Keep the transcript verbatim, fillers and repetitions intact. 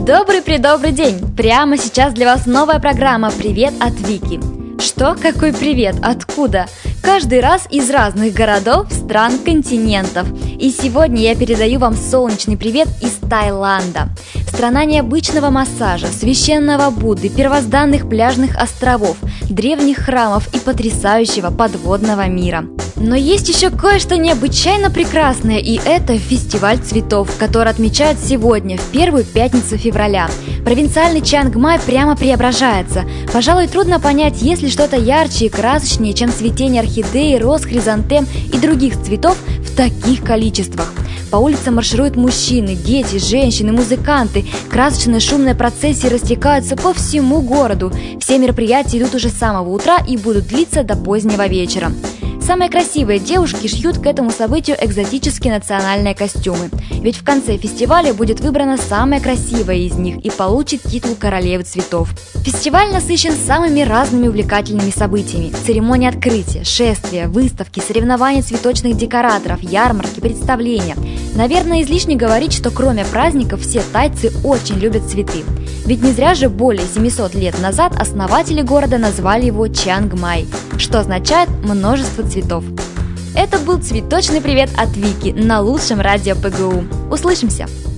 Добрый-предобрый день! Прямо сейчас для вас новая программа «Привет от Вики». Что? Какой привет? Откуда? Каждый раз из разных городов, стран, континентов. И сегодня я передаю вам солнечный привет из Таиланда. Страна необычного массажа, священного Будды, первозданных пляжных островов, древних храмов и потрясающего подводного мира. Но есть еще кое-что необычайно прекрасное, и это фестиваль цветов, который отмечают сегодня, в первую пятницу февраля. Провинциальный Чангмай прямо преображается. Пожалуй, трудно понять, есть ли что-то ярче и красочнее, чем цветение орхидеи, роз, хризантем и других цветов в таких количествах. По улицам маршируют мужчины, дети, женщины, музыканты. Красочные шумные процессии растекаются по всему городу. Все мероприятия идут уже с самого утра и будут длиться до позднего вечера. Самые красивые девушки шьют к этому событию экзотические национальные костюмы. Ведь в конце фестиваля будет выбрана самая красивая из них и получит титул королевы цветов. Фестиваль насыщен самыми разными увлекательными событиями. Церемонии открытия, шествия, выставки, соревнования цветочных декораторов, ярмарки, представления. Наверное, излишне говорить, что кроме праздников все тайцы очень любят цветы. Ведь не зря же более семисот лет назад основатели города назвали его Чангмай, что означает «множество цветов». Это был цветочный привет от Вики на лучшем радио ПГУ. Услышимся!